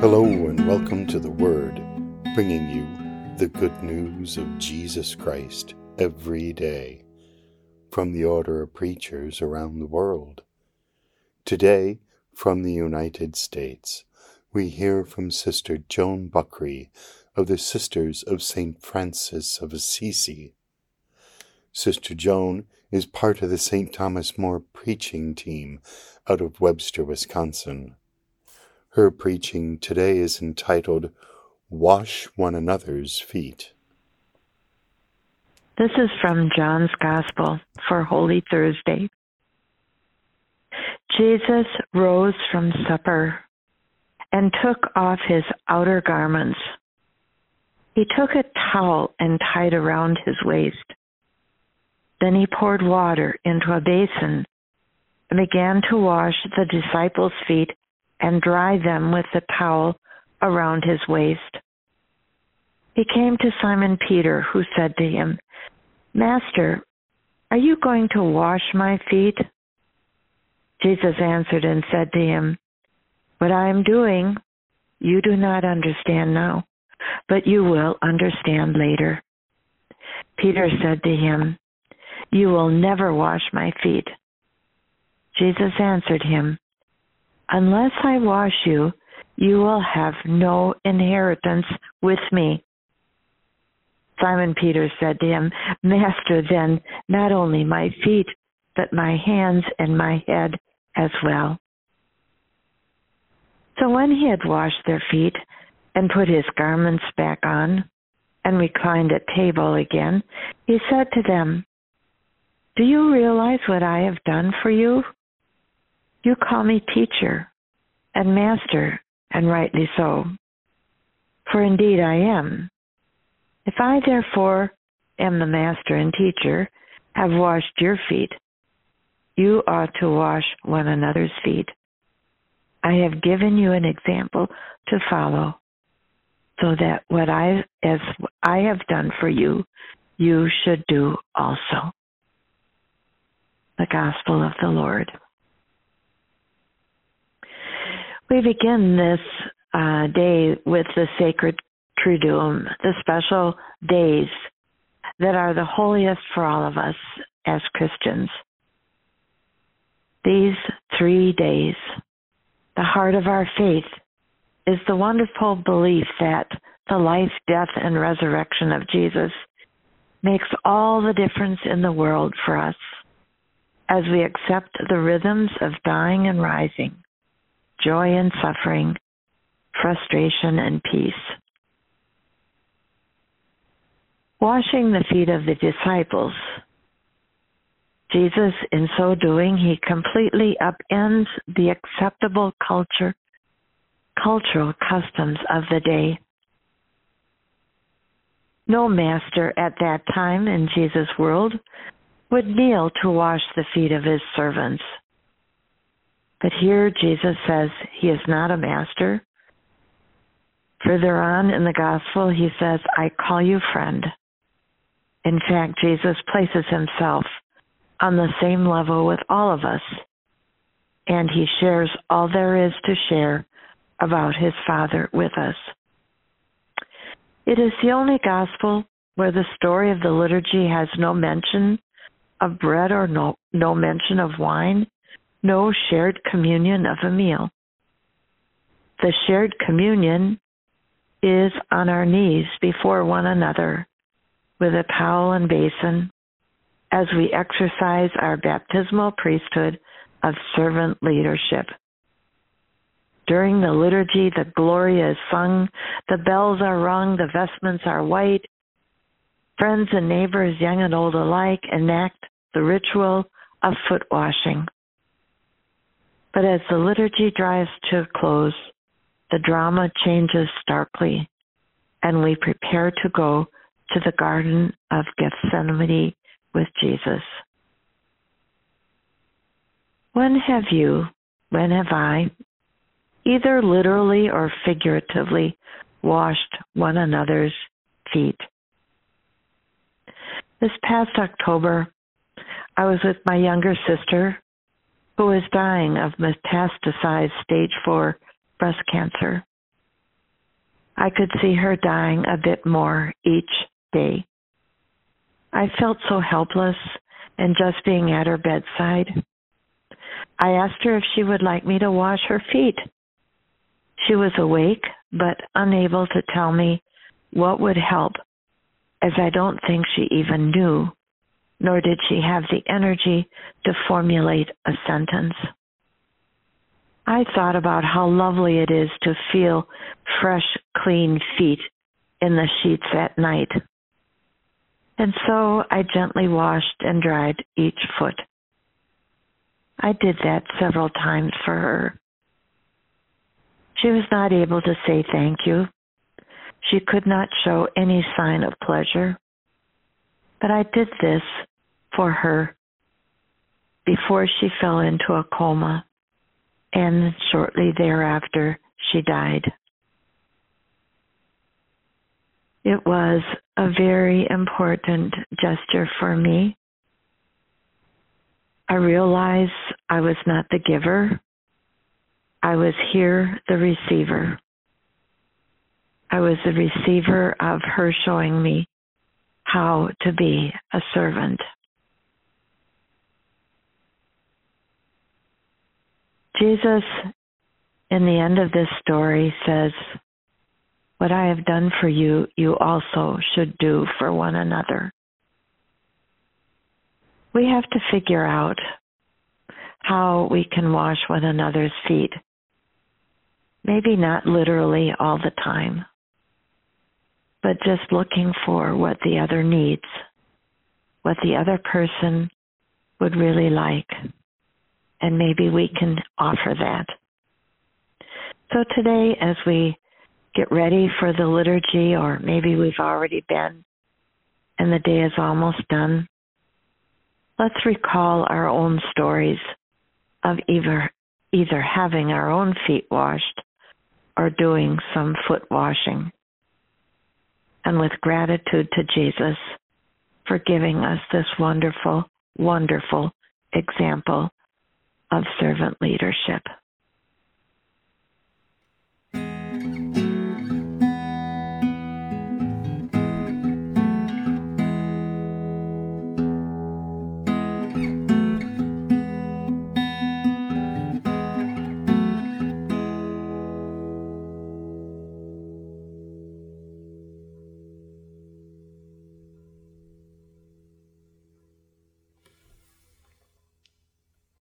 Hello and welcome to The Word, bringing you the good news of Jesus Christ every day from the order of preachers around the world. Today, from the United States, we hear from Sister Joan Buckley of the Sisters of St. Francis of Assisi. Sister Joan is part of the St. Thomas More preaching team out of Webster, Wisconsin. Her preaching today is entitled, Wash One Another's Feet. This is from John's Gospel for Holy Thursday. Jesus rose from supper and took off his outer garments. He took a towel and tied around his waist. Then he poured water into a basin and began to wash the disciples' feet and dry them with the towel around his waist. He came to Simon Peter, who said to him, "Master, are you going to wash my feet?" Jesus answered and said to him, "What I am doing, you do not understand now, but you will understand later." Peter said to him, "You will never wash my feet." Jesus answered him, "Unless I wash you, you will have no inheritance with me." Simon Peter said to him, "Master, then not only my feet, but my hands and my head as well." So when he had washed their feet and put his garments back on and reclined at table again, he said to them, "Do you realize what I have done for you? You call me teacher and master, and rightly so, for indeed I am. If I therefore am the master and teacher, have washed your feet, you ought to wash one another's feet. I have given you an example to follow, so that as I have done for you, you should do also." The Gospel of the Lord. We begin this day with the sacred Triduum, the special days that are the holiest for all of us as Christians. These 3 days, the heart of our faith, is the wonderful belief that the life, death, and resurrection of Jesus makes all the difference in the world for us as we accept the rhythms of dying and rising, joy and suffering, frustration and peace. Washing the feet of the disciples, Jesus, in so doing, he completely upends the acceptable cultural customs of the day. No master at that time in Jesus' world would kneel to wash the feet of his servants. But here Jesus says he is not a master. Further on in the gospel, he says, "I call you friend." In fact, Jesus places himself on the same level with all of us, and he shares all there is to share about his Father with us. It is the only gospel where the story of the liturgy has no mention of bread or no mention of wine, no shared communion of a meal. The shared communion is on our knees before one another with a towel and basin as we exercise our baptismal priesthood of servant leadership. During the liturgy, the Gloria is sung, the bells are rung, the vestments are white. Friends and neighbors, young and old alike, enact the ritual of foot washing. But as the liturgy drives to a close, the drama changes starkly, and we prepare to go to the Garden of Gethsemane with Jesus. When have I, either literally or figuratively, washed one another's feet? This past October, I was with my younger sister, who was dying of metastasized stage 4 breast cancer. I could see her dying a bit more each day. I felt so helpless and just being at her bedside. I asked her if she would like me to wash her feet. She was awake, but unable to tell me what would help, as I don't think she even knew, nor did she have the energy to formulate a sentence. I thought about how lovely it is to feel fresh, clean feet in the sheets at night. And so I gently washed and dried each foot. I did that several times for her. She was not able to say thank you. She could not show any sign of pleasure. But I did this for her before she fell into a coma, and shortly thereafter she died. It was a very important gesture for me. I realized I was not the giver. I was here the receiver. I was the receiver of her showing me how to be a servant. Jesus, in the end of this story, says, "What I have done for you, you also should do for one another." We have to figure out how we can wash one another's feet. Maybe not literally all the time, but just looking for what the other needs, what the other person would really like, and maybe we can offer that. So today, as we get ready for the liturgy, or maybe we've already been and the day is almost done, let's recall our own stories of either having our own feet washed or doing some foot washing. And with gratitude to Jesus for giving us this wonderful, wonderful example of servant leadership.